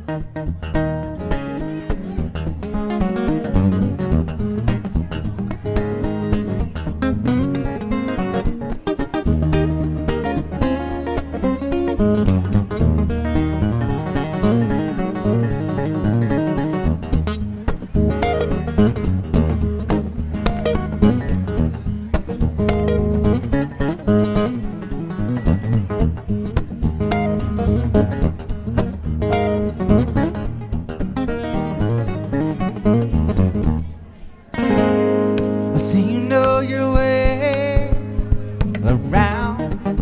I see you know your way around.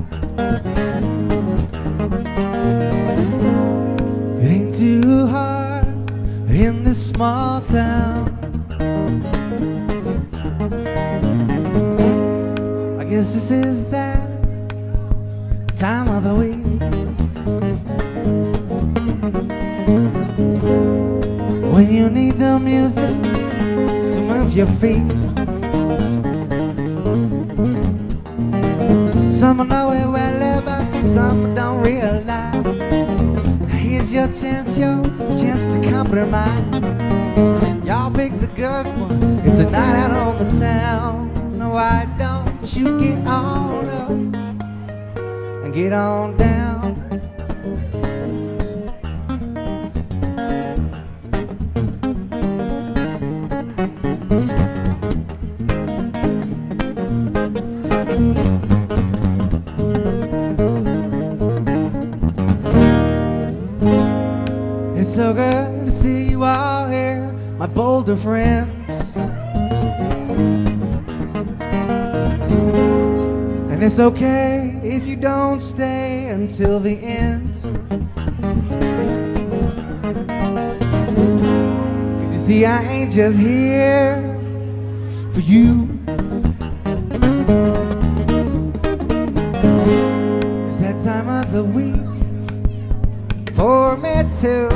It ain't too hard in this small town. I guess this is that time of the week when you need the music to move your feet. Some know it well, but some don't realize. Here's your chance to compromise. Y'all picked a good one. It's a night out on the town. Why don't you get on up and get on down? It's so good to see you all here, my Boulder friends. And it's okay if you don't stay until the end, 'cause you see I ain't just here for you. It's that time of the week for me too.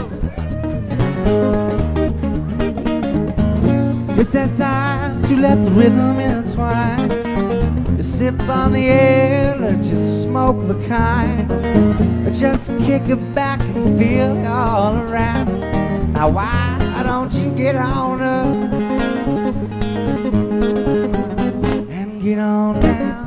It's that time to let the rhythm intertwine. To sip on the air or just smoke the kind, or just kick it back and feel it all around. Now why don't you get on up and get on down?